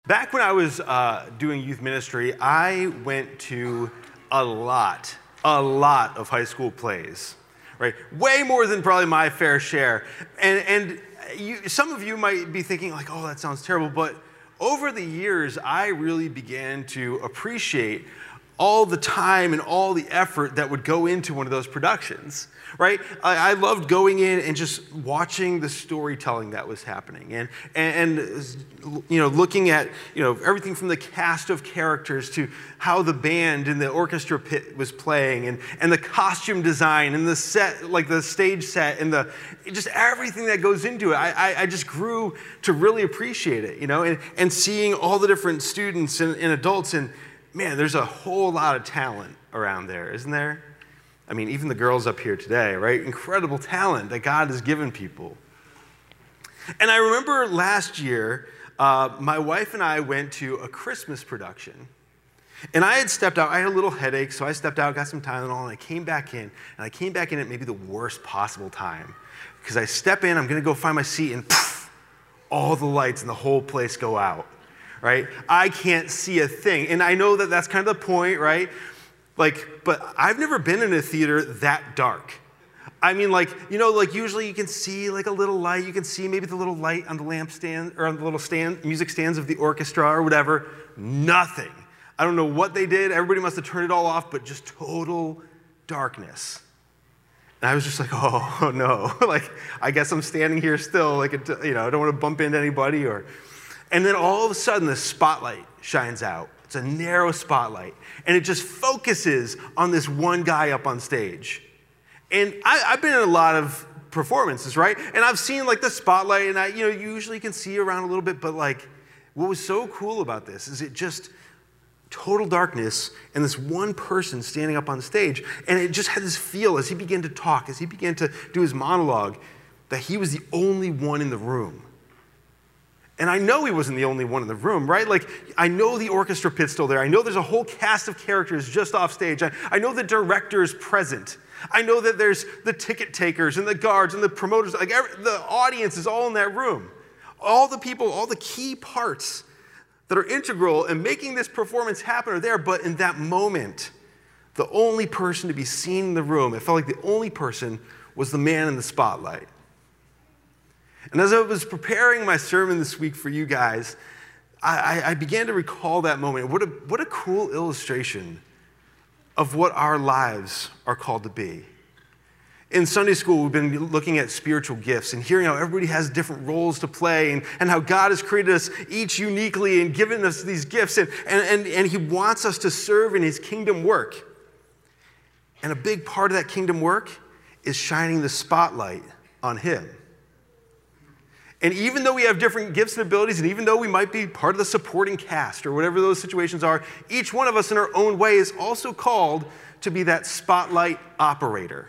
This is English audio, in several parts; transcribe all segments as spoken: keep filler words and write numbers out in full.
Back when I was uh, doing youth ministry, I went to a lot, a lot of high school plays, right? Way more than probably my fair share. And, and you, some of you might be thinking like, oh, that sounds terrible. But over the years, I really began to appreciate all the time and all the effort that would go into one of those productions, right? I, I loved going in and just watching the storytelling that was happening, and, and and you know, looking at you know everything from the cast of characters to how the band and the orchestra pit was playing, and and the costume design and the set, like the stage set, and the just everything that goes into it. I I, I just grew to really appreciate it, you know, and and seeing all the different students and, and adults and. Man, there's a whole lot of talent around there, isn't there? I mean, even the girls up here today, right? Incredible talent that God has given people. And I remember last year, uh, my wife and I went to a Christmas production. And I had stepped out. I had a little headache, so I stepped out, got some Tylenol, and I came back in. And I came back in at maybe the worst possible time. Because I step in, I'm going to go find my seat, and poof, all the lights in the whole place go out. Right? I can't see a thing. And I know that that's kind of the point, right? Like, but I've never been in a theater that dark. I mean, like, you know, like usually you can see like a little light. You can see maybe the little light on the lampstand or on the little stand, music stands of the orchestra or whatever. Nothing. I don't know what they did. Everybody must have turned it all off, but just total darkness. And I was just like, oh, no. Like, I guess I'm standing here still. Like, you know, I don't want to bump into anybody or... And then all of a sudden, the spotlight shines out. It's a narrow spotlight. And it just focuses on this one guy up on stage. And I, I've been in a lot of performances, right? And I've seen like the spotlight, and I, you know, usually can see around a little bit. But like, what was so cool about this is it just total darkness and this one person standing up on stage. And it just had this feel as he began to talk, as he began to do his monologue, that he was the only one in the room. And I know he wasn't the only one in the room, right? Like, I know the orchestra pit's still there. I know there's a whole cast of characters just off stage. I, I know the director is present. I know that there's the ticket takers and the guards and the promoters. Like, every, the audience is all in that room. All the people, all the key parts that are integral in making this performance happen are there. But in that moment, the only person to be seen in the room, it felt like the only person was the man in the spotlight. And as I was preparing my sermon this week for you guys, I, I began to recall that moment. What a, what a cool illustration of what our lives are called to be. In Sunday school, we've been looking at spiritual gifts and hearing how everybody has different roles to play and, and how God has created us each uniquely and given us these gifts. And, and, and, and he wants us to serve in his kingdom work. And a big part of that kingdom work is shining the spotlight on him. And even though we have different gifts and abilities, and even though we might be part of the supporting cast or whatever those situations are, each one of us in our own way is also called to be that spotlight operator.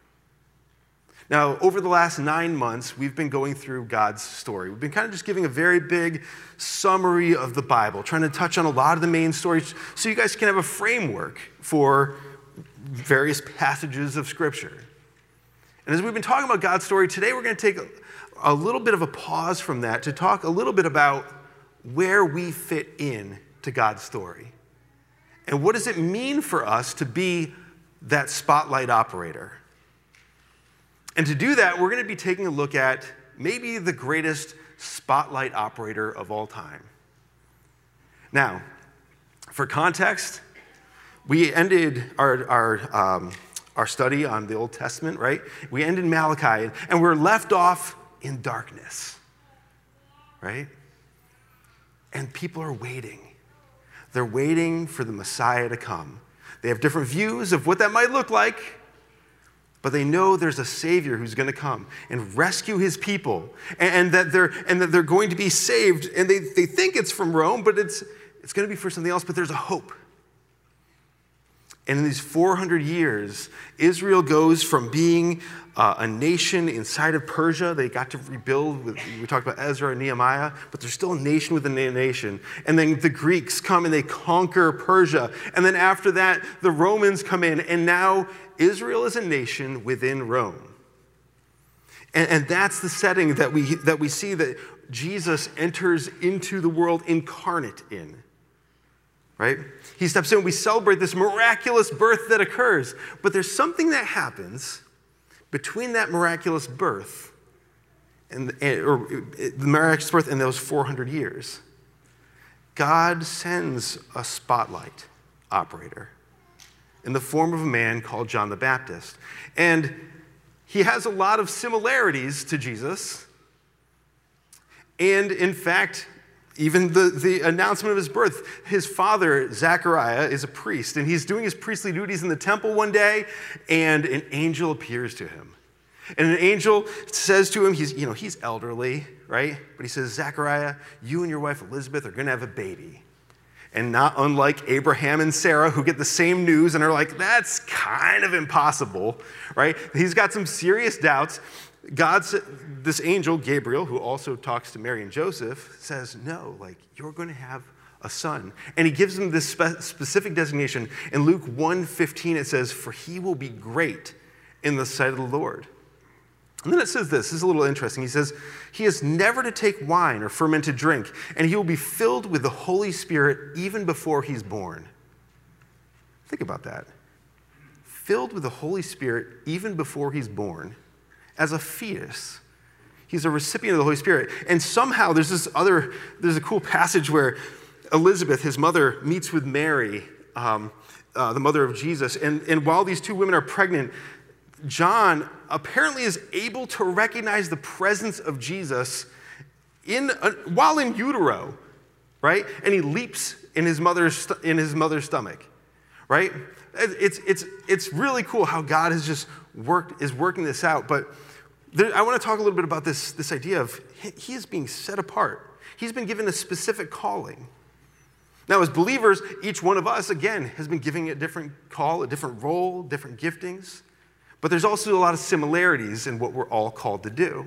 Now, over the last nine months, we've been going through God's story. We've been kind of just giving a very big summary of the Bible, trying to touch on a lot of the main stories so you guys can have a framework for various passages of Scripture. And as we've been talking about God's story, today we're going to take a, a little bit of a pause from that to talk a little bit about where we fit in to God's story. And what does it mean for us to be that spotlight operator? And to do that, we're going to be taking a look at maybe the greatest spotlight operator of all time. Now, for context, we ended our, our, um, our study on the Old Testament, right? We ended Malachi, and we're left off in darkness, right? And people are waiting. They're waiting for the Messiah to come. They have different views of what that might look like, but they know there's a Savior who's going to come and rescue his people, and, and that they're and that they're going to be saved. And they, they think it's from Rome, but it's it's going to be for something else. But there's a hope. And in these four hundred years, Israel goes from being uh, a nation inside of Persia. They got to rebuild. With, we talked about Ezra and Nehemiah, but they're still a nation within a nation. And then the Greeks come and they conquer Persia. And then after that, the Romans come in. And now Israel is a nation within Rome. And, and that's the setting that we, that we see that Jesus enters into the world incarnate in, right? He steps in, we celebrate this miraculous birth that occurs, but there's something that happens between that miraculous birth and, or the miraculous birth and those four hundred years. God sends a spotlight operator in the form of a man called John the Baptist. And he has a lot of similarities to Jesus. And in fact, even the, the announcement of his birth, his father, Zechariah, is a priest, and he's doing his priestly duties in the temple one day, and an angel appears to him. And an angel says to him, he's, you know, he's elderly, right? But he says, Zechariah, you and your wife Elizabeth are going to have a baby. And not unlike Abraham and Sarah, who get the same news and are like, that's kind of impossible, right? He's got some serious doubts. God, this angel, Gabriel, who also talks to Mary and Joseph, says, no, like, you're going to have a son. And he gives them this spe- specific designation. In Luke one fifteen, it says, for he will be great in the sight of the Lord. And then it says this, this is a little interesting. He says, he is never to take wine or fermented drink, and he will be filled with the Holy Spirit even before he's born. Think about that. Filled with the Holy Spirit even before he's born. As a fetus, he's a recipient of the Holy Spirit. And somehow there's this other, there's a cool passage where Elizabeth, his mother, meets with Mary, um, uh, the mother of Jesus. And, and while these two women are pregnant, John apparently is able to recognize the presence of Jesus in a, while in utero, right? And he leaps in his mother's in his mother's stomach, right? It's it's it's really cool how God has just worked is working this out. But there, I want to talk a little bit about this this idea of he is being set apart. He's been given a specific calling. Now, as believers, each one of us again has been given a different call, a different role, different giftings. But there's also a lot of similarities in what we're all called to do.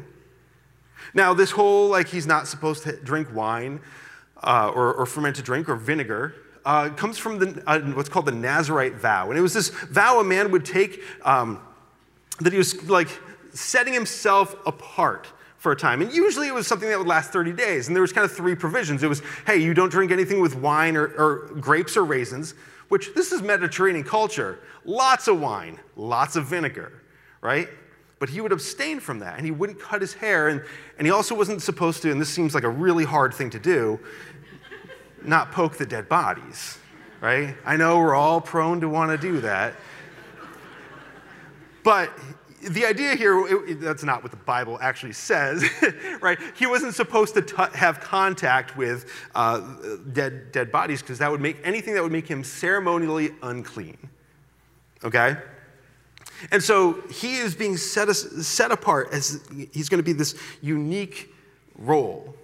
Now, this whole, like, he's not supposed to drink wine uh, or, or fermented drink or vinegar uh, comes from the, uh, what's called the Nazirite vow. And it was this vow a man would take um, that he was, like, setting himself apart for a time. And usually it was something that would last thirty days. And there was kind of three provisions. It was, hey, you don't drink anything with wine or, or grapes or raisins, which this is Mediterranean culture. Lots of wine, lots of vinegar, right? But he would abstain from that, and he wouldn't cut his hair, and, and he also wasn't supposed to, and this seems like a really hard thing to do, not poke the dead bodies, right? I know we're all prone to want to do that. But the idea here, it, that's not what the Bible actually says, right? He wasn't supposed to t- have contact with uh, dead, dead bodies because that would make anything that would make him ceremonially unclean, okay? And so he is being set, set apart as he's going to be this unique role.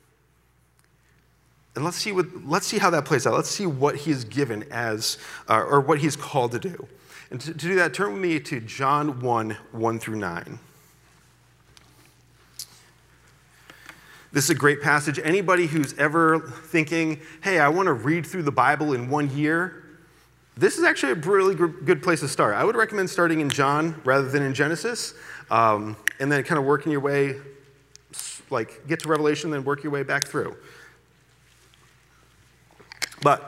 And let's see what let's see how that plays out. Let's see what he is given as, uh, or what he's called to do. And to, to do that, turn with me to John one, one through nine. This is a great passage. Anybody who's ever thinking, hey, I want to read through the Bible in one year, this is actually a really good place to start. I would recommend starting in John rather than in Genesis, um, and then kind of working your way, like get to Revelation, then work your way back through. But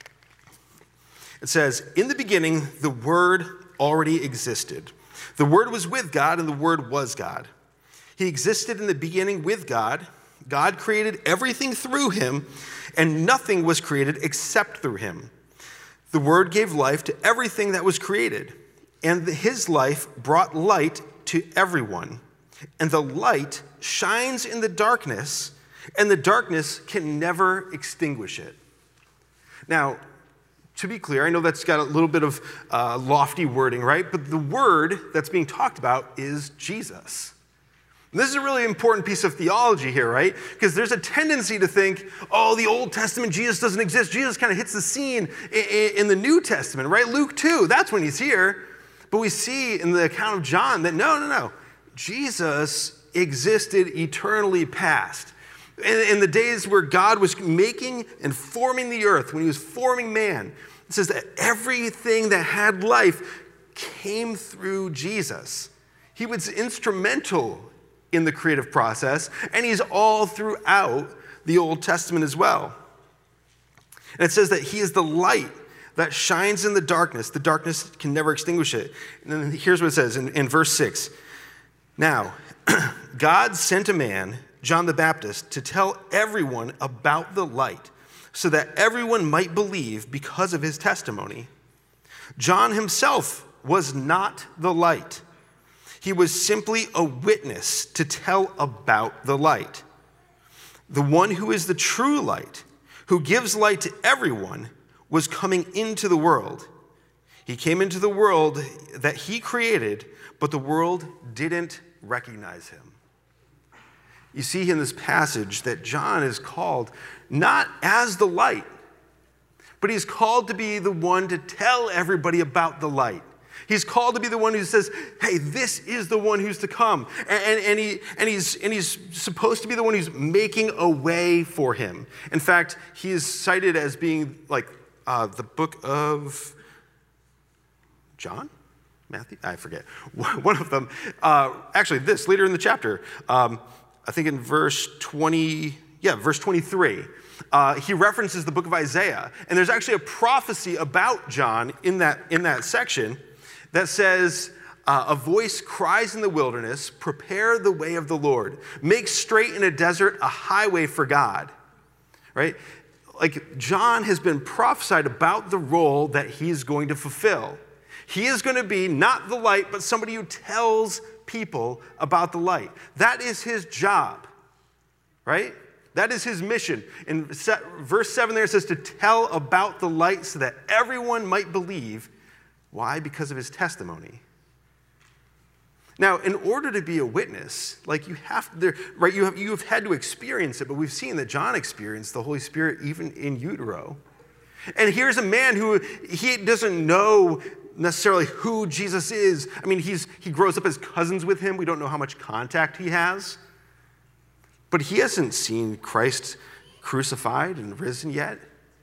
it says, in the beginning, the Word already existed. The Word was with God, and the Word was God. He existed in the beginning with God. God created everything through him, and nothing was created except through him. The Word gave life to everything that was created, and his life brought light to everyone. And the light shines in the darkness, and the darkness can never extinguish it. Now, to be clear, I know that's got a little bit of uh, lofty wording, right? But the word that's being talked about is Jesus. And this is a really important piece of theology here, right? Because there's a tendency to think, oh, the Old Testament, Jesus doesn't exist. Jesus kind of hits the scene in, in the New Testament, right? Luke two, that's when he's here. But we see in the account of John that no, no, no. Jesus existed eternally past. In, in the days where God was making and forming the earth, when he was forming man, it says that everything that had life came through Jesus. He was instrumental in the creative process, and he's all throughout the Old Testament as well. And it says that he is the light that shines in the darkness. The darkness can never extinguish it. And then here's what it says in, in verse six. Now, God sent a man, John the Baptist, to tell everyone about the light, so that everyone might believe because of his testimony. John himself was not the light. He was simply a witness to tell about the light. The one who is the true light, who gives light to everyone, was coming into the world. He came into the world that he created, but the world didn't recognize him. You see in this passage that John is called not as the light, but he's called to be the one to tell everybody about the light. He's called to be the one who says, hey, this is the one who's to come. And, and, and, he, and, he's, and he's supposed to be the one who's making a way for him. In fact, he is cited as being like uh, the book of John? Matthew? I forget. One of them. Uh, actually, this, later in the chapter, um, I think in verse twenty, yeah, verse twenty-three. Uh, he references the book of Isaiah. And there's actually a prophecy about John in that, in that section that says, uh, a voice cries in the wilderness, prepare the way of the Lord. Make straight in a desert a highway for God. Right? Like John has been prophesied about the role that he's going to fulfill. He is going to be not the light, but somebody who tells people about the light. That is his job. Right? That is his mission. In verse seven there it says to tell about the light so that everyone might believe. Why? Because of his testimony. Now, in order to be a witness, like you have to, right, you have, you have had to experience it, but we've seen that John experienced the Holy Spirit even in utero. And here's a man who, he doesn't know necessarily who Jesus is. I mean, he's, he grows up as cousins with him. We don't know how much contact he has. But he hasn't seen Christ crucified and risen yet.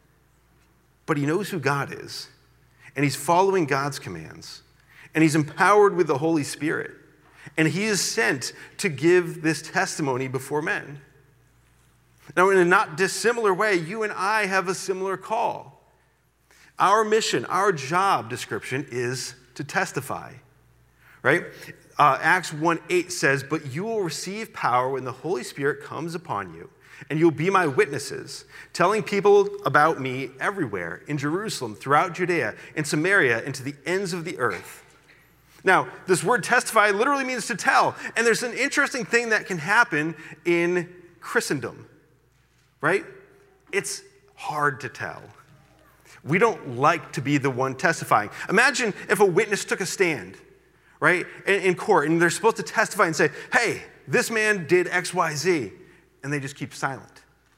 But he knows who God is. And he's following God's commands. And he's empowered with the Holy Spirit. And he is sent to give this testimony before men. Now, in a not dissimilar way, you and I have a similar call. Our mission, our job description is to testify. Right? Uh, Acts one eight says, but you will receive power when the Holy Spirit comes upon you, and you'll be my witnesses, telling people about me everywhere, in Jerusalem, throughout Judea, in Samaria, and to the ends of the earth. Now, this word testify literally means to tell, and there's an interesting thing that can happen in Christendom, right? It's hard to tell. We don't like to be the one testifying. Imagine if a witness took a stand, right, in, in court, and they're supposed to testify and say, hey, this man did X, Y, Z, and they just keep silent.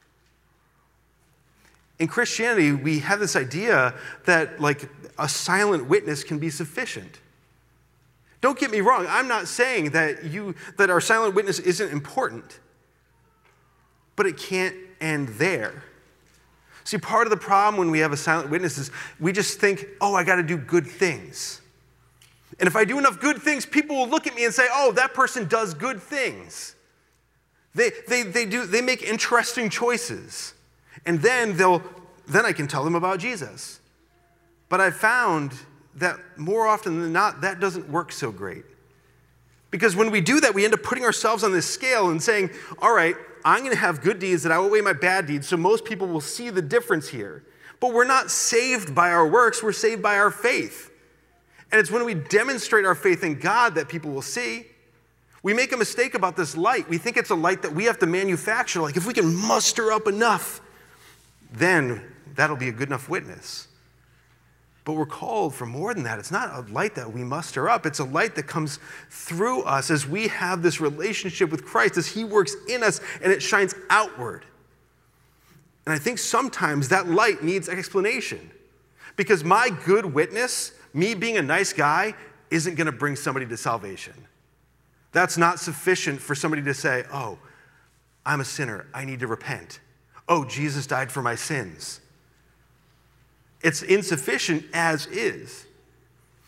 In Christianity, we have this idea that, like, a silent witness can be sufficient. Don't get me wrong. I'm not saying that you that our silent witness isn't important, but it can't end there. See, part of the problem when we have a silent witness is we just think, oh, I got to do good things. And if I do enough good things, people will look at me and say, oh, that person does good things. They, they, they, do, they make interesting choices. And then, they'll, then I can tell them about Jesus. But I've found that more often than not, that doesn't work so great. Because when we do that, we end up putting ourselves on this scale and saying, all right, I'm going to have good deeds that outweigh my bad deeds, so most people will see the difference here. But we're not saved by our works, we're saved by our faith. And it's when we demonstrate our faith in God that people will see. We make a mistake about this light. We think it's a light that we have to manufacture. Like if we can muster up enough, then that'll be a good enough witness. But we're called for more than that. It's not a light that we muster up. It's a light that comes through us as we have this relationship with Christ, as he works in us, and it shines outward. And I think sometimes that light needs explanation. Because my good witness, me being a nice guy, isn't going to bring somebody to salvation. That's not sufficient for somebody to say, oh, I'm a sinner. I need to repent. Oh, Jesus died for my sins. It's insufficient as is.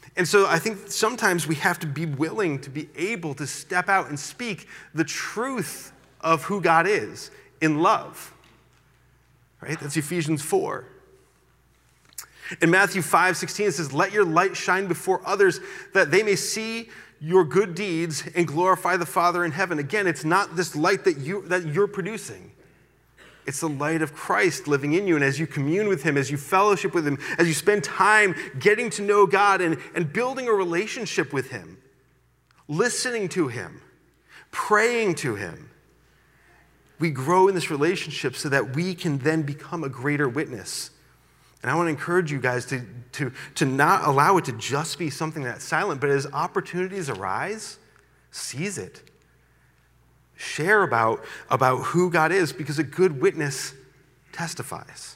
And so I think sometimes we have to be willing to be able to step out and speak the truth of who God is in love. Right? That's Ephesians four. In Matthew five sixteen, it says, "Let your light shine before others that they may see your good deeds and glorify the Father in heaven." Again, it's not this light that, you, that you're producing. It's the light of Christ living in you. And as you commune with him, as you fellowship with him, as you spend time getting to know God and, and building a relationship with him, listening to him, praying to him, we grow in this relationship so that we can then become a greater witness. And I want to encourage you guys to, to, to not allow it to just be something that's silent, but as opportunities arise, seize it. Share about, about who God is, because a good witness testifies.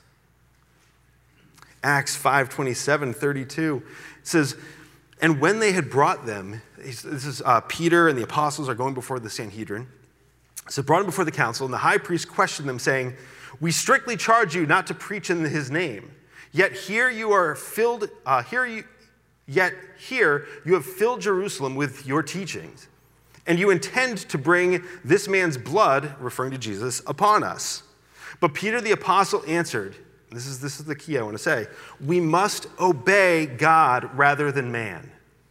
Acts five twenty-seven, thirty-two, it says, "And when they had brought them," this is uh, Peter and the apostles are going before the Sanhedrin. So brought them before the council, and the high priest questioned them, saying, "We strictly charge you not to preach in his name. Yet here you are filled, uh, here you, yet here you have filled Jerusalem with your teachings, and you intend to bring this man's blood," referring to Jesus, "upon us." But Peter the apostle answered, this is, this is the key I want to say, "We must obey God rather than man.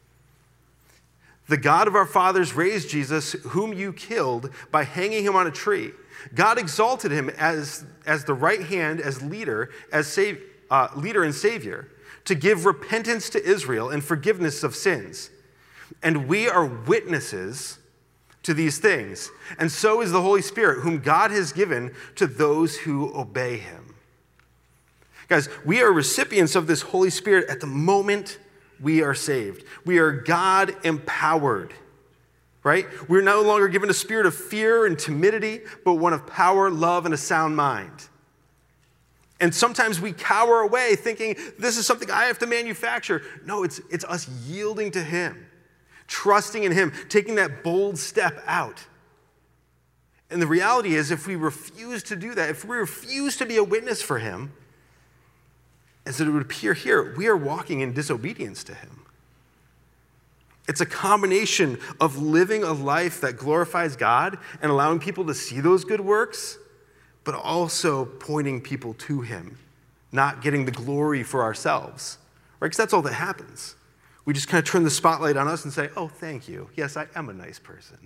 The God of our fathers raised Jesus, whom you killed by hanging him on a tree. God exalted him as, as the right hand, as leader, as savior, Uh, leader and Savior, to give repentance to Israel and forgiveness of sins. And we are witnesses to these things. And so is the Holy Spirit, whom God has given to those who obey him." Guys, we are recipients of this Holy Spirit at the moment we are saved. We are God empowered, right? We're no longer given a spirit of fear and timidity, but one of power, love, and a sound mind. And sometimes we cower away thinking, this is something I have to manufacture. No, it's, it's us yielding to him, trusting in him, taking that bold step out. And the reality is, if we refuse to do that, if we refuse to be a witness for him, as it would appear here, we are walking in disobedience to him. It's a combination of living a life that glorifies God and allowing people to see those good works, but also pointing people to him, not getting the glory for ourselves, right? Because that's all that happens. We just kind of turn the spotlight on us and say, "Oh, thank you. Yes, I am a nice person."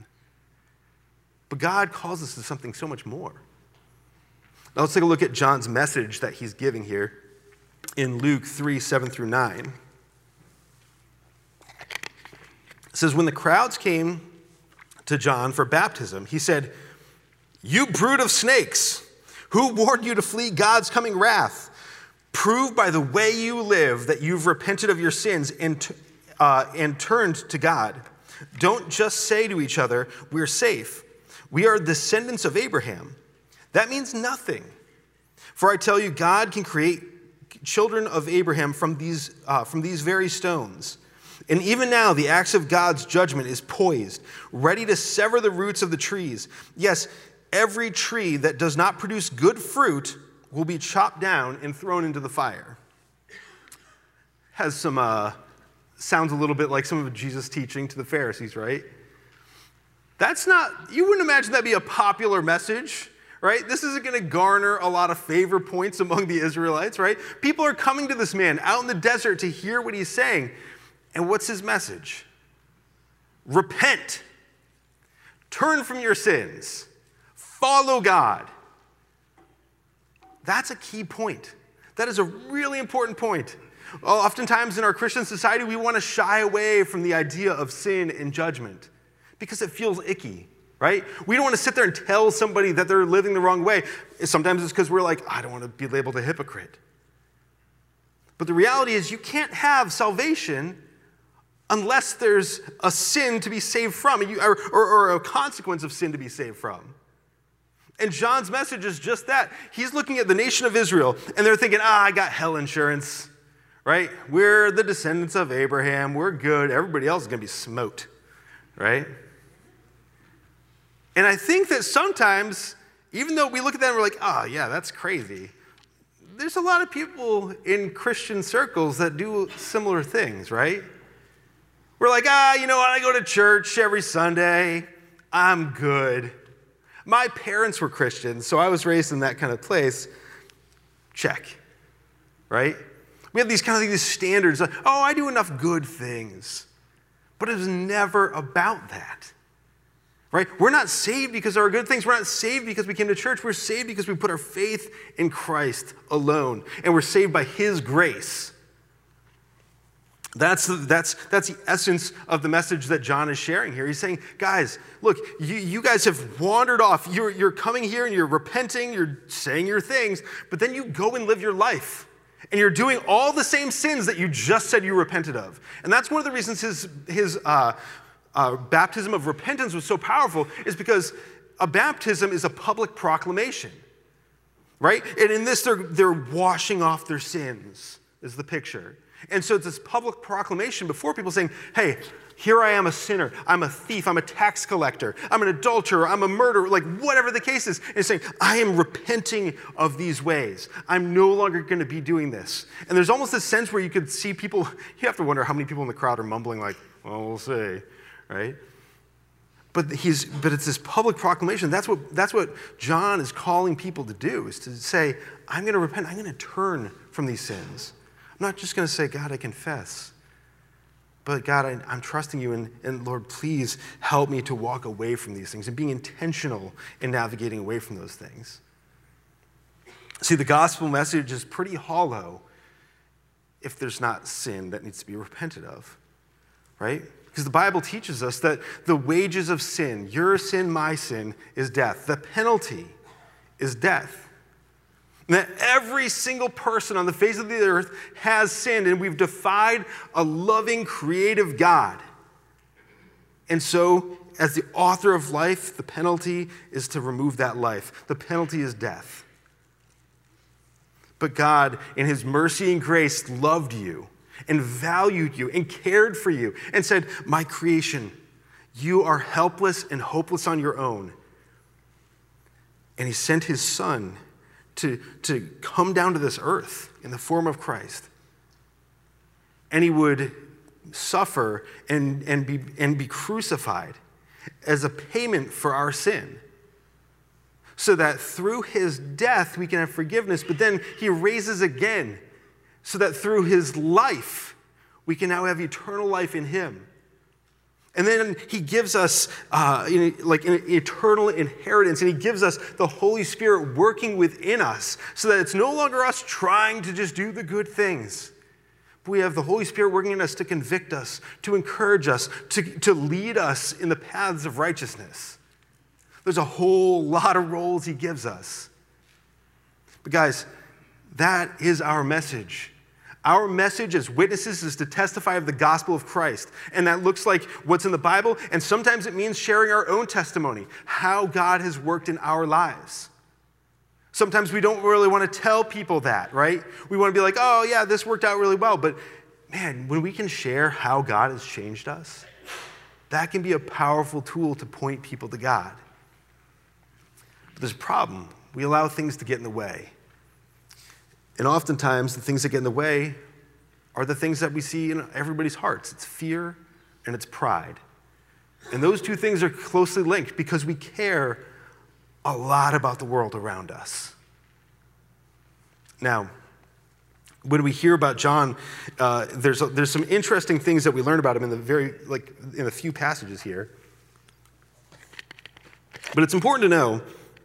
But God calls us to something so much more. Now let's take a look at John's message that he's giving here in Luke three, seven through nine. It says, "When the crowds came to John for baptism, he said, 'You brood of snakes, who warned you to flee God's coming wrath? Prove by the way you live that you've repented of your sins and, uh, and turned to God. Don't just say to each other, we're safe. We are descendants of Abraham. That means nothing. For I tell you, God can create children of Abraham from these, uh, from these very stones. And even now, the axe of God's judgment is poised, ready to sever the roots of the trees. Yes, every tree that does not produce good fruit will be chopped down and thrown into the fire.'" Has some, uh, sounds a little bit like some of Jesus' teaching to the Pharisees, right? That's not, you wouldn't imagine that'd be a popular message, right? This isn't going to garner a lot of favor points among the Israelites, right? People are coming to this man out in the desert to hear what he's saying. And what's his message? Repent. Turn from your sins. Follow God. That's a key point. That is a really important point. Oftentimes in our Christian society, we want to shy away from the idea of sin and judgment because it feels icky, right? We don't want to sit there and tell somebody that they're living the wrong way. Sometimes it's because we're like, I don't want to be labeled a hypocrite. But the reality is you can't have salvation unless there's a sin to be saved from, or, or, or a consequence of sin to be saved from. And John's message is just that. He's looking at the nation of Israel, and they're thinking, ah, I got hell insurance, right? We're the descendants of Abraham. We're good. Everybody else is going to be smote, right? And I think that sometimes, even though we look at that and we're like, oh, yeah, that's crazy, there's a lot of people in Christian circles that do similar things, right? We're like, ah, you know what? I go to church every Sunday. I'm good. My parents were Christians, so I was raised in that kind of place. Check, right? We have these kind of these standards. Like, oh, I do enough good things. But it was never about that, right? We're not saved because of our good things. We're not saved because we came to church. We're saved because we put our faith in Christ alone, and we're saved by his grace. That's the, that's, that's the essence of the message that John is sharing here. He's saying, guys, look, you, you guys have wandered off. You're, you're coming here and you're repenting, you're saying your things, but then you go and live your life. And you're doing all the same sins that you just said you repented of. And that's one of the reasons his, his uh, uh, baptism of repentance was so powerful, is because a baptism is a public proclamation, right? And in this, they're, they're washing off their sins, is the picture. And so it's this public proclamation before people saying, hey, here I am a sinner, I'm a thief, I'm a tax collector, I'm an adulterer, I'm a murderer, like whatever the case is. And it's saying, I am repenting of these ways. I'm no longer going to be doing this. And there's almost this sense where you could see people, you have to wonder how many people in the crowd are mumbling like, well, we'll see, right? But he's, but it's this public proclamation. That's what, that's what John is calling people to do, is to say, I'm going to repent, I'm going to turn from these sins. I'm not just going to say, God, I confess. But God, I, I'm trusting you, and, and Lord, please help me to walk away from these things and being intentional in navigating away from those things. See, the gospel message is pretty hollow if there's not sin that needs to be repented of, right? Because the Bible teaches us that the wages of sin, your sin, my sin, is death. The penalty is death. And that every single person on the face of the earth has sinned, and we've defied a loving, creative God. And so, as the author of life, the penalty is to remove that life. The penalty is death. But God, in his mercy and grace, loved you and valued you and cared for you and said, my creation, you are helpless and hopeless on your own. And he sent his son To, to come down to this earth in the form of Christ. And he would suffer and, and, be, and be crucified as a payment for our sin, so that through his death we can have forgiveness, but then he raises again, so that through his life we can now have eternal life in him. And then he gives us uh, you know, like an eternal inheritance, and he gives us the Holy Spirit working within us, so that it's no longer us trying to just do the good things. But we have the Holy Spirit working in us to convict us, to encourage us, to, to lead us in the paths of righteousness. There's a whole lot of roles he gives us. But guys, that is our message. Our message as witnesses is to testify of the gospel of Christ. And that looks like what's in the Bible, and sometimes it means sharing our own testimony, how God has worked in our lives. Sometimes we don't really want to tell people that, right? We want to be like, oh yeah, this worked out really well. But man, when we can share how God has changed us, that can be a powerful tool to point people to God. But there's a problem. We allow things to get in the way. And oftentimes, the things that get in the way are the things that we see in everybody's hearts. It's fear and it's pride. And those two things are closely linked because we care a lot about the world around us. Now, when we hear about John, uh, there's, a, there's some interesting things that we learn about him in the very, like, in a few passages here. But it's important to know,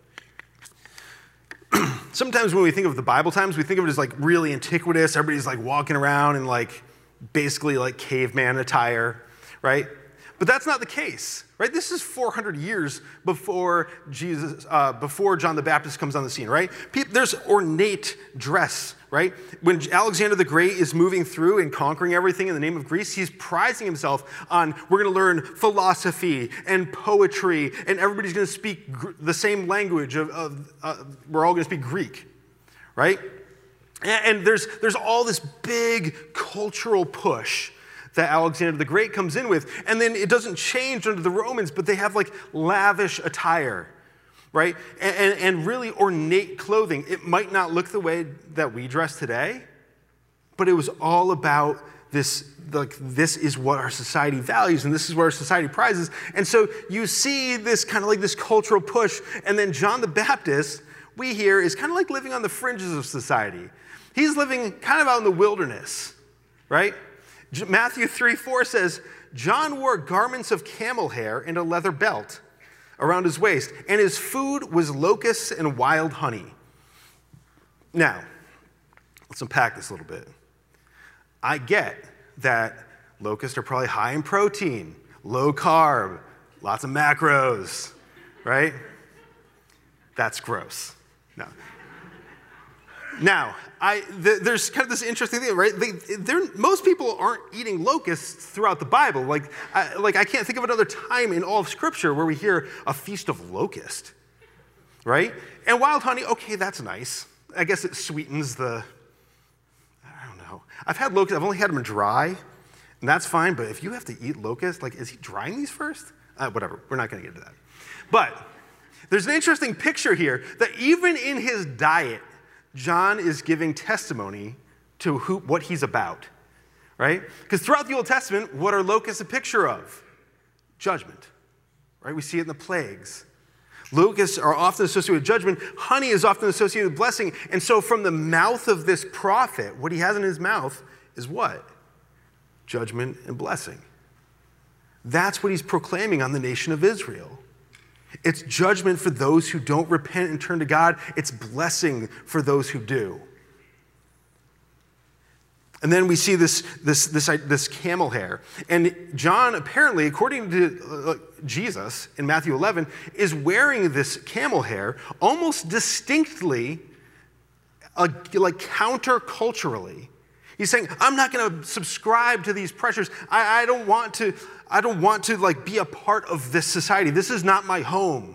sometimes when we think of the Bible times, we think of it as like really antiquitous. Everybody's like walking around in like basically like caveman attire, right? But that's not the case, right? This is four hundred years before Jesus, uh, before John the Baptist comes on the scene, right? There's ornate dress, right? When Alexander the Great is moving through and conquering everything in the name of Greece, he's prizing himself on, we're going to learn philosophy and poetry, and everybody's going to speak gr- the same language of, of uh, we're all going to speak Greek, right? And, and there's there's all this big cultural push that Alexander the Great comes in with. And then it doesn't change under the Romans, but they have like lavish attire, right? And, and, and really ornate clothing. It might not look the way that we dress today, but it was all about this, like, this is what our society values, and this is what our society prizes. And so you see this kind of like this cultural push, and then John the Baptist, we hear, is kind of like living on the fringes of society. He's living kind of out in the wilderness, right? Matthew three four says, John wore garments of camel hair and a leather belt around his waist, and his food was locusts and wild honey. Now, let's unpack this a little bit. I get that locusts are probably high in protein, low carb, lots of macros, right? That's gross. No. Now, I, th- there's kind of this interesting thing, right? They, most people aren't eating locusts throughout the Bible. Like I, like, I can't think of another time in all of Scripture where we hear a feast of locust, right? And wild honey, okay, that's nice. I guess it sweetens the, I don't know. I've had locusts, I've only had them dry, and that's fine, but if you have to eat locusts, like, is he drying these first? Uh, whatever, we're not gonna get into that. But there's an interesting picture here that even in his diet, John is giving testimony to who, what he's about, right? Because throughout the Old Testament, what are locusts a picture of? Judgment, right? We see it in the plagues. Locusts are often associated with judgment. Honey is often associated with blessing. And so from the mouth of this prophet, what he has in his mouth is what? Judgment and blessing. That's what he's proclaiming on the nation of Israel. It's judgment for those who don't repent and turn to God. It's blessing for those who do. And then we see this, this, this, this camel hair. And John, apparently, according to Jesus in Matthew eleven, is wearing this camel hair almost distinctly, uh, like counter-culturally. He's saying, I'm not going to subscribe to these pressures. I, I don't want to, I don't want to like be a part of this society. This is not my home.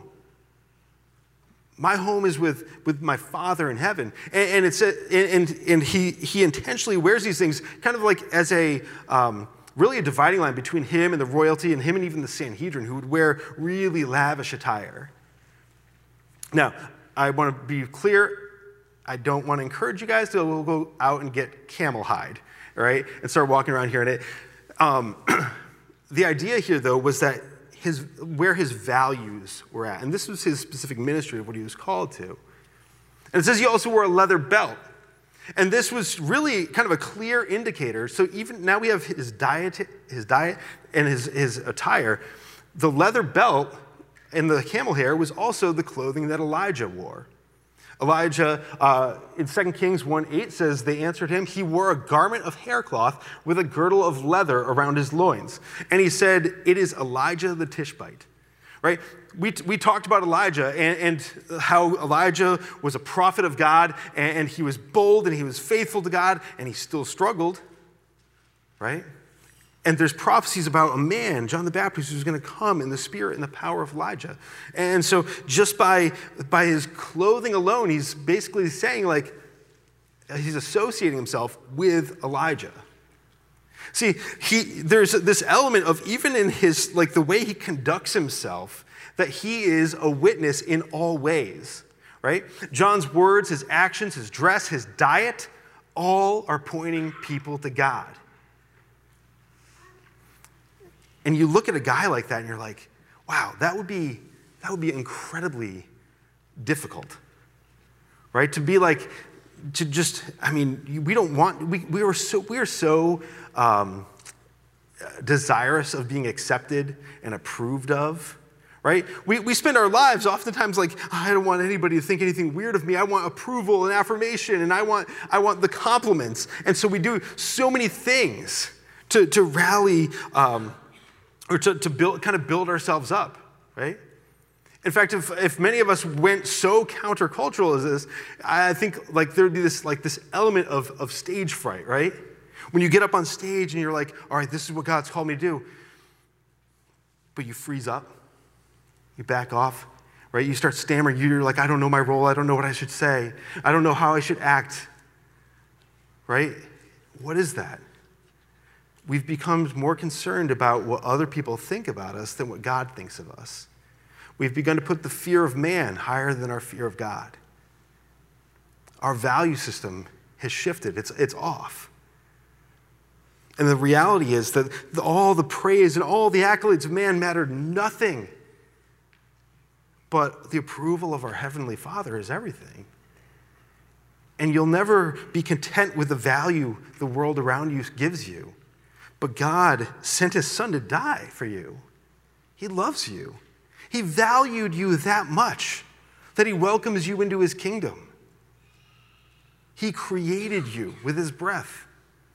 My home is with, with my Father in heaven. And, and, it's a, and, and he, he intentionally wears these things kind of like as a, um, really a dividing line between him and the royalty and him and even the Sanhedrin, who would wear really lavish attire. Now, I want to be clear. I don't want to encourage you guys to go out and get camel hide, all right, and start walking around here. And it, um, the idea here, though, was that his, where his values were at. And this was his specific ministry of what he was called to. And it says he also wore a leather belt. And this was really kind of a clear indicator. So even now we have his diet, his diet and his, his attire. The leather belt and the camel hair was also the clothing that Elijah wore. Elijah, uh, in Second Kings one eight says, they answered him, he wore a garment of haircloth with a girdle of leather around his loins. And he said, it is Elijah the Tishbite, right? We, we talked about Elijah and, and how Elijah was a prophet of God, and, and he was bold and he was faithful to God, and he still struggled, right? And there's prophecies about a man, John the Baptist, who's going to come in the spirit and the power of Elijah. And so just by, by his clothing alone, he's basically saying, like, he's associating himself with Elijah. See, he, there's this element of even in his, like the way he conducts himself, that he is a witness in all ways, right? John's words, his actions, his dress, his diet, all are pointing people to God. And you look at a guy like that and you're like, wow, that would be, that would be incredibly difficult, right? To be like, to just, I mean, we don't want, we, we are so, we are so um, desirous of being accepted and approved of, right? We, we spend our lives oftentimes like, I don't want anybody to think anything weird of me. I want approval and affirmation, and I want, I want the compliments. And so we do so many things to, to rally, um, or to, to build, kind of build ourselves up, right? In fact, if, if many of us went so countercultural as this, I think like there'd be this like this element of, of stage fright, right? When you get up on stage and you're like, all right, this is what God's called me to do. But you freeze up, you back off, right? You start stammering, you're like, I don't know my role, I don't know what I should say, I don't know how I should act, right? What is that? We've become more concerned about what other people think about us than what God thinks of us. We've begun to put the fear of man higher than our fear of God. Our value system has shifted. It's, it's off. And the reality is that all the praise and all the accolades of man mattered nothing. But the approval of our Heavenly Father is everything. And you'll never be content with the value the world around you gives you. But God sent his Son to die for you. He loves you. He valued you that much that he welcomes you into his kingdom. He created you with his breath.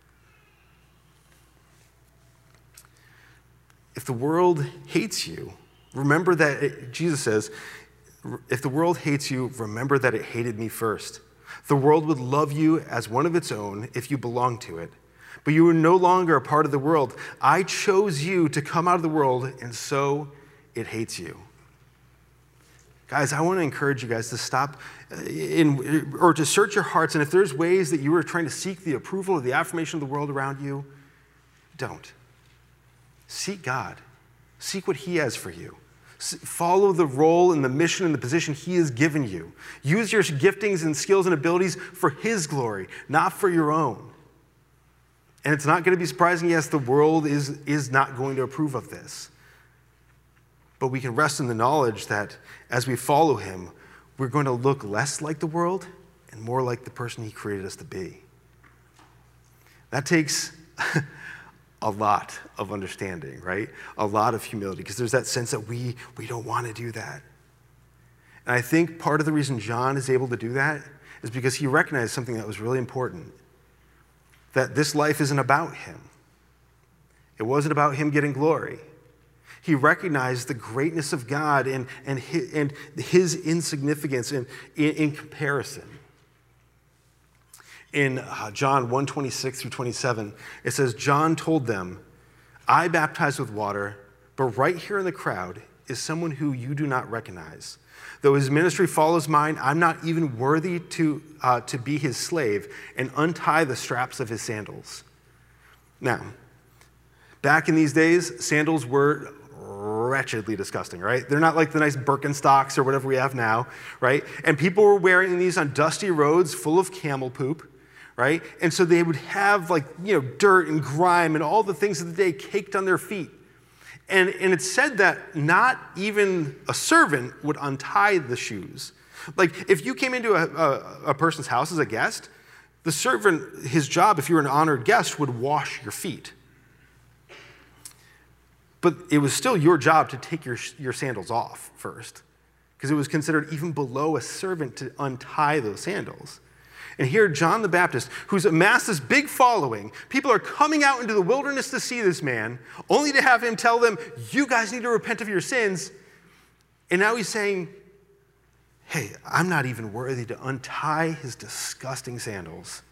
If the world hates you, remember that it, Jesus says, if the world hates you, remember that it hated me first. The world would love you as one of its own if you belong to it. But you are no longer a part of the world. I chose you to come out of the world, and so it hates you. Guys, I want to encourage you guys to stop in, or to search your hearts, and if there's ways that you are trying to seek the approval or the affirmation of the world around you, don't. Seek God. Seek what he has for you. Follow the role and the mission and the position he has given you. Use your giftings and skills and abilities for his glory, not for your own. And it's not going to be surprising, yes, the world is, is not going to approve of this. But we can rest in the knowledge that as we follow him, we're going to look less like the world and more like the person he created us to be. That takes a lot of understanding, right? A lot of humility, because there's that sense that we, we don't want to do that. And I think part of the reason John is able to do that is because he recognized something that was really important, that this life isn't about him. It wasn't about him getting glory. He recognized the greatness of God and, and, his, and his insignificance in, in, in comparison. In uh, John one twenty-six through twenty-seven, it says, John told them, I baptize with water, but right here in the crowd is someone who you do not recognize. Though his ministry follows mine, I'm not even worthy to, uh, to be his slave and untie the straps of his sandals. Now, back in these days, sandals were wretchedly disgusting, right? They're not like the nice Birkenstocks or whatever we have now, right? And people were wearing these on dusty roads full of camel poop, right? And so they would have like, you know, dirt and grime and all the things of the day caked on their feet. And, and it's said that not even a servant would untie the shoes. Like if you came into a, a, a person's house as a guest, the servant, his job, if you were an honored guest, would wash your feet. But it was still your job to take your, your sandals off first, because it was considered even below a servant to untie those sandals. And here, John the Baptist, who's amassed this big following, people are coming out into the wilderness to see this man, only to have him tell them, you guys need to repent of your sins. And now he's saying, hey, I'm not even worthy to untie his disgusting sandals.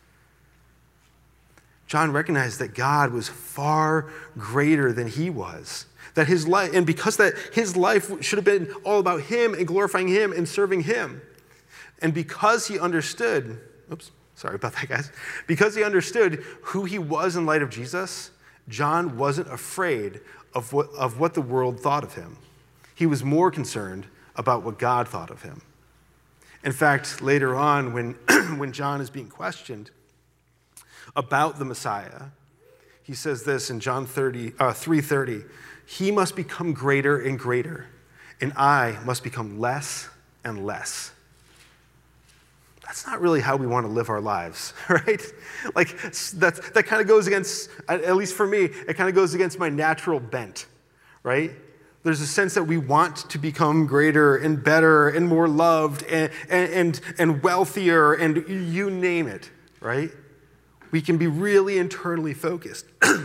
John recognized that God was far greater than he was. That his life, and because that his life should have been all about him and glorifying him and serving him. And because he understood, oops, sorry about that, guys. Because he understood who he was in light of Jesus, John wasn't afraid of what, of what the world thought of him. He was more concerned about what God thought of him. In fact, later on, when, when John is being questioned about the Messiah, he says this in John thirty, uh, three thirty, he must become greater and greater, and I must become less and less. That's not really how we want to live our lives, right? Like, that, that kind of goes against, at least for me, it kind of goes against my natural bent, right? There's a sense that we want to become greater and better and more loved and, and, and wealthier and you name it, right? We can be really internally focused.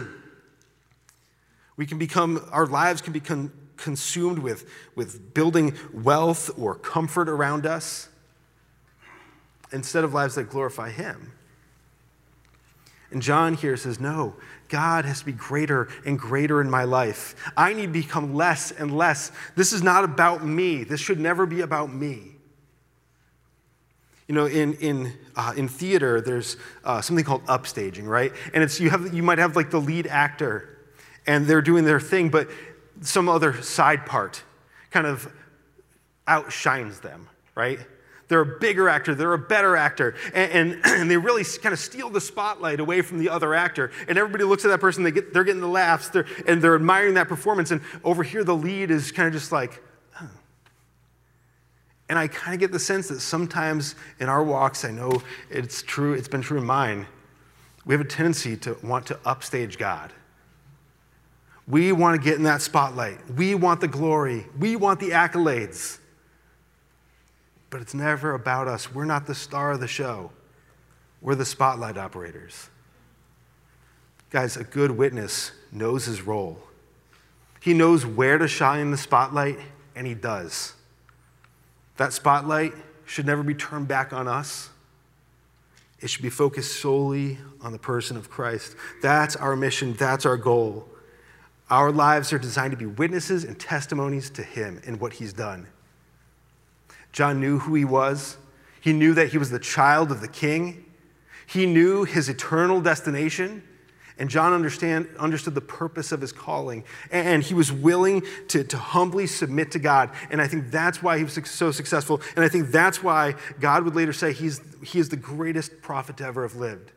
We can become, our lives can become consumed with, with building wealth or comfort around us instead of lives that glorify him. And John here says, no, God has to be greater and greater in my life. I need to become less and less. This is not about me. This should never be about me. You know, in in uh, in theater, there's uh, something called upstaging, right? And it's you have you might have like the lead actor, and they're doing their thing, but some other side part kind of outshines them, right? They're a bigger actor. They're a better actor. And, and, and they really kind of steal the spotlight away from the other actor. And everybody looks at that person. They get, they're getting the laughs. They're, and they're admiring that performance. And over here, the lead is kind of just like, oh. And I kind of get the sense that sometimes in our walks, I know it's true, it's been true in mine, we have a tendency to want to upstage God. We want to get in that spotlight. We want the glory. We want the accolades. But it's never about us. We're not the star of the show. We're the spotlight operators. Guys, a good witness knows his role. He knows where to shine the spotlight, and he does. That spotlight should never be turned back on us. It should be focused solely on the person of Christ. That's our mission. That's our goal. Our lives are designed to be witnesses and testimonies to him and what he's done. John knew who he was. He knew that he was the child of the king. He knew his eternal destination. And John understand, understood the purpose of his calling. And he was willing to, to humbly submit to God. And I think that's why he was so successful. And I think that's why God would later say he's, he is the greatest prophet to ever have lived.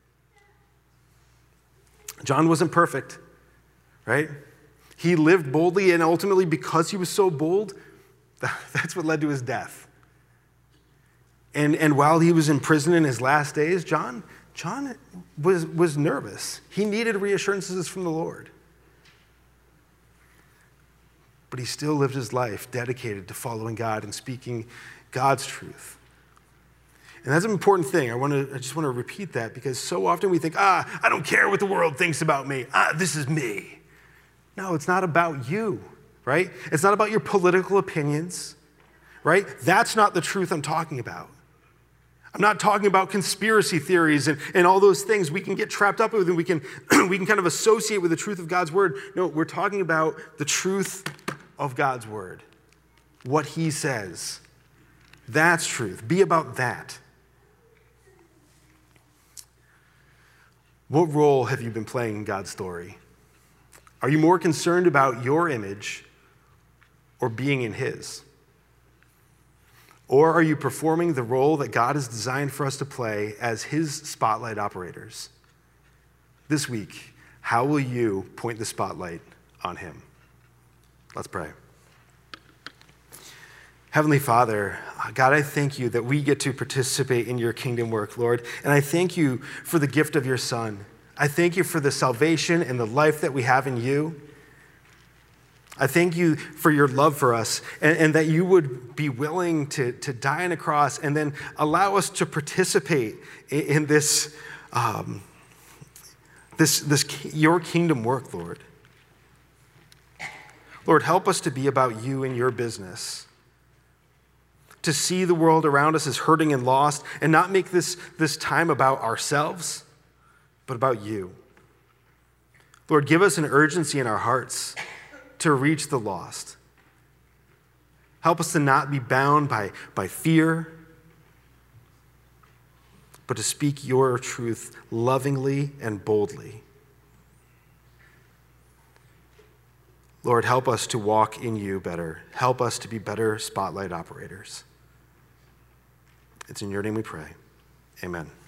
John wasn't perfect, right? He lived boldly, and ultimately because he was so bold, that's what led to his death. And, and while he was in prison in his last days, John, John was, was nervous. He needed reassurances from the Lord. But he still lived his life dedicated to following God and speaking God's truth. And that's an important thing. I, want to, I just want to repeat that because so often we think, ah, I don't care what the world thinks about me. Ah, this is me. No, it's not about you. Right? It's not about your political opinions, right? That's not the truth I'm talking about. I'm not talking about conspiracy theories and, and all those things we can get trapped up with and we can, we can kind of associate with the truth of God's word. No, we're talking about the truth of God's word, what he says. That's truth. Be about that. What role have you been playing in God's story? Are you more concerned about your image or being in his? Or are you performing the role that God has designed for us to play as his spotlight operators? This week, how will you point the spotlight on him? Let's pray. Heavenly Father, God, I thank you that we get to participate in your kingdom work, Lord. And I thank you for the gift of your Son. I thank you for the salvation and the life that we have in you. I thank you for your love for us and, and that you would be willing to, to die on a cross and then allow us to participate in, in this, um, this, this, your kingdom work, Lord. Lord, help us to be about you and your business, to see the world around us as hurting and lost and not make this, this time about ourselves, but about you. Lord, give us an urgency in our hearts to reach the lost. Help us to not be bound by, by fear, but to speak your truth lovingly and boldly. Lord, help us to walk in you better. Help us to be better spotlight operators. It's in your name we pray. Amen.